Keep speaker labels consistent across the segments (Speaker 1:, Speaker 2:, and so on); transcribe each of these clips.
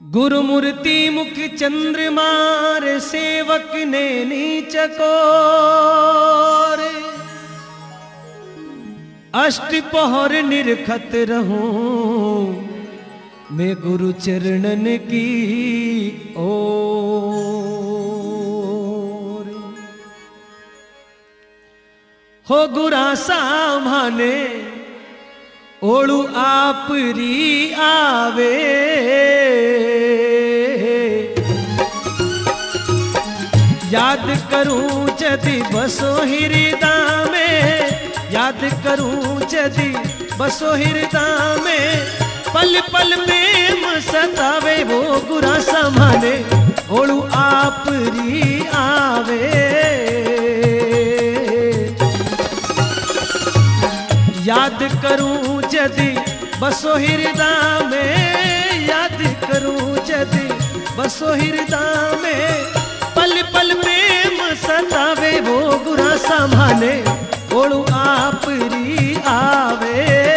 Speaker 1: गुरुमूर्ति मुख चंद्रमार सेवक ने नीच को अष्ट पहर निरखत रहूं मैं गुरु चरणन की ओर। हो गुरा सामाने ओळू आपरी आवे याद करूं जदि बसो हृदय में, याद करूं जदि बसो हृदय में, पल पल प्रेम सतावे वो गुरा समाने ओळू आपरी आवे। याद करूं जदि बसो हृदय में, याद करूं जदि बसो हृदय में, पल पल प्रेम सतावे वो गुरा समाने ओळू आपरी आवे।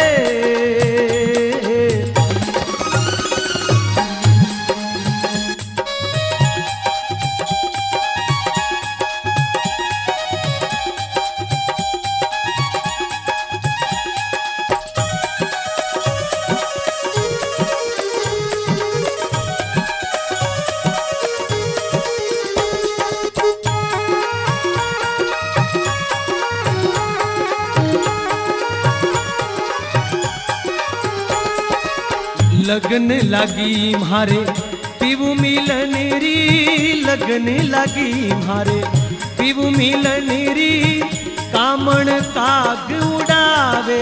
Speaker 1: लगन लगी म्हारे पीवू मिलन री, लगन लगी म्हारे पीवू मिलन री, कामण काग उड़ावे।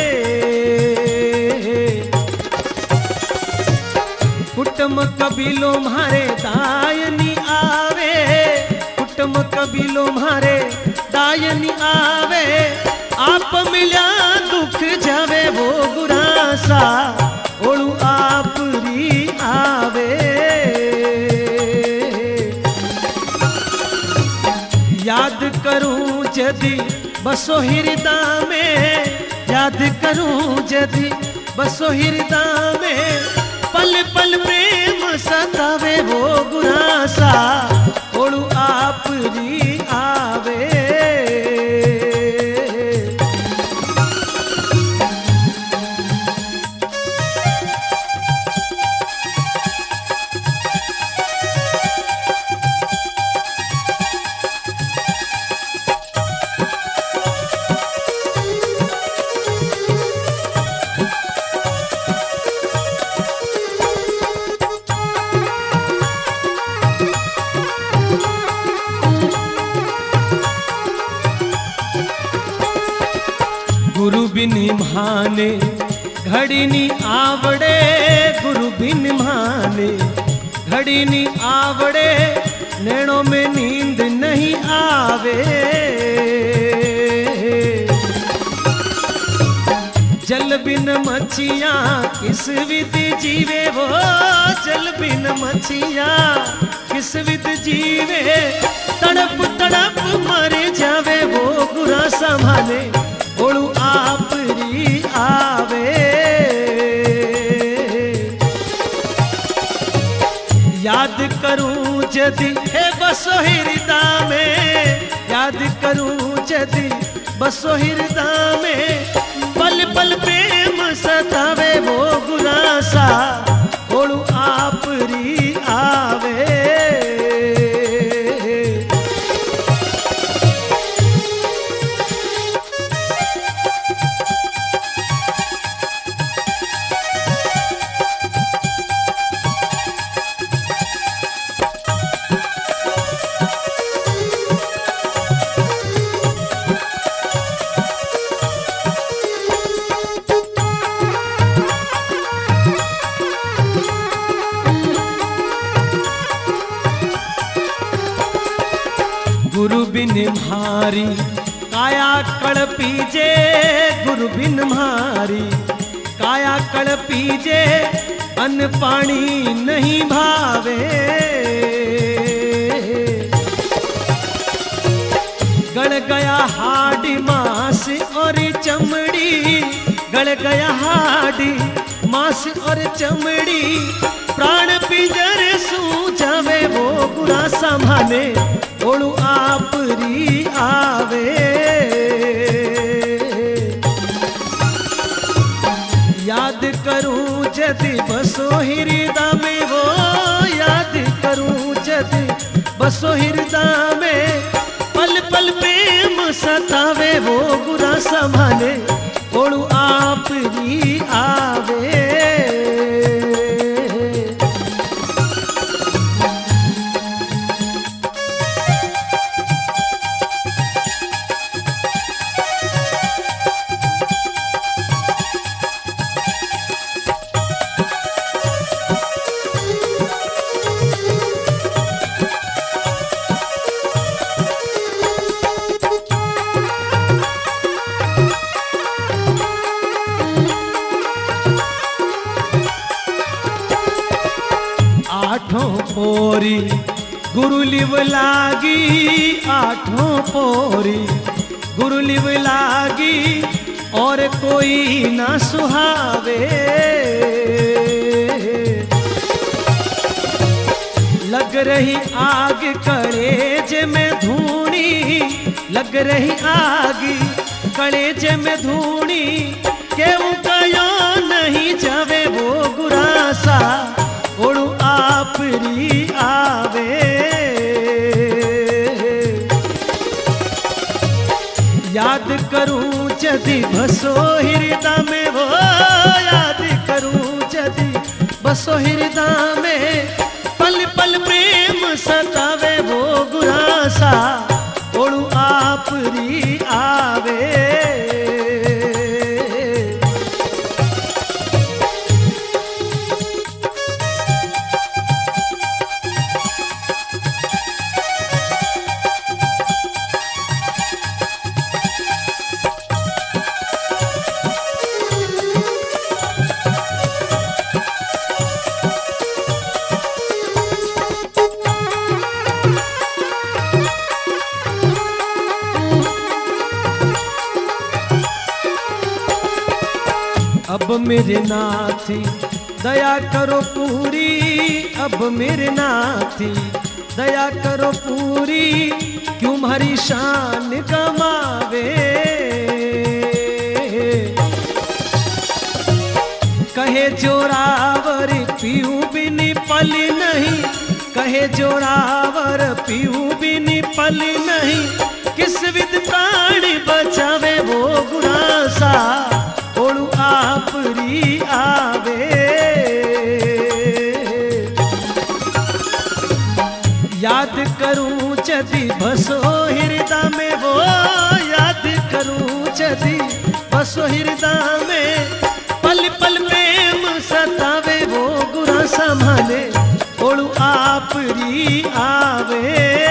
Speaker 1: कुटुम कबीलो म्हारे दायनी आवे, कुटुम कबीलो म्हारे दायनी आवे, आप मिल्या दुख जावे वो गुरासा ओळू आपरी आवे। याद करूं जदि बसो हृदय में, याद करूं जदि बसो हृदय में, पल पल प्रेम सतावे वो गुरासा ओळू आपरी आवे। गुरु बिन माने घड़ी नी आवड़े, गुरु बिन माने घड़ी नी आवड़े, नैनों में नींद नहीं आवे। जल बिन मच्छियां किस विधि जीवे वो, जल बिन मच्छियां किस विधि जीवे, तड़प तड़प मर जावे वो गुरा समाने ओळू आपरी आवे। याद करूं जदि हे बसो हृदय में, याद करूं जदि बसो हृदय में, पल पल प्रेम सतावे वो गुरासा ओळू आपरी आवे। गुरु बिन म्हारी काया कड़पीजे, गुरु बिन म्हारी काया कड़पीजे, अन्न पानी नहीं भावे। गड़ गया हाडी मांस और चमड़ी, गड़ गया हाडी मांस मांस और चमड़ी प्राण पिंजर सू जावे वो गुरा संभाले ओळू आपरी आवे। याद करूं जदि बसो हृदय में वो, याद करूं जदि बसो हृदय में, पल पल प्रेम सतावे वो गुरा संभाले ओळू आपरी आवे। आठों पोरी गुरु लिव लागी, आठों पोरी गुरु लिव लागी और कोई ना सुहावे। लग रही आग कलेज में धूनी, लग रही आग कलेज में धूनी, केहू कयो नहीं जावे वो गुरासा ओळू आपरी आवे। याद करूं जदि बसो हृदय में वो, याद करूं जदि बसो हृदय में, पल पल प्रेम सतावे वो गुरासा ओळू आपरी आवे। अब मेरे नाथी दया करो पूरी, अब मेरे नाथी दया करो पूरी, क्यों हमारी शान गमावे। कहे जोरावर पीऊ बिनी पल नहीं, कहे जोरावर पीऊ बिनी पल नहीं, किस विद प्राण बचावे वो गुरासा ओळू आपरी आवे। याद करूं जदि बसो हृदय में वो, याद करूं जदि बसो हृदय में, पल पल प्रेम सतावे वो गुरा संभाले ओळू आपरी आवे।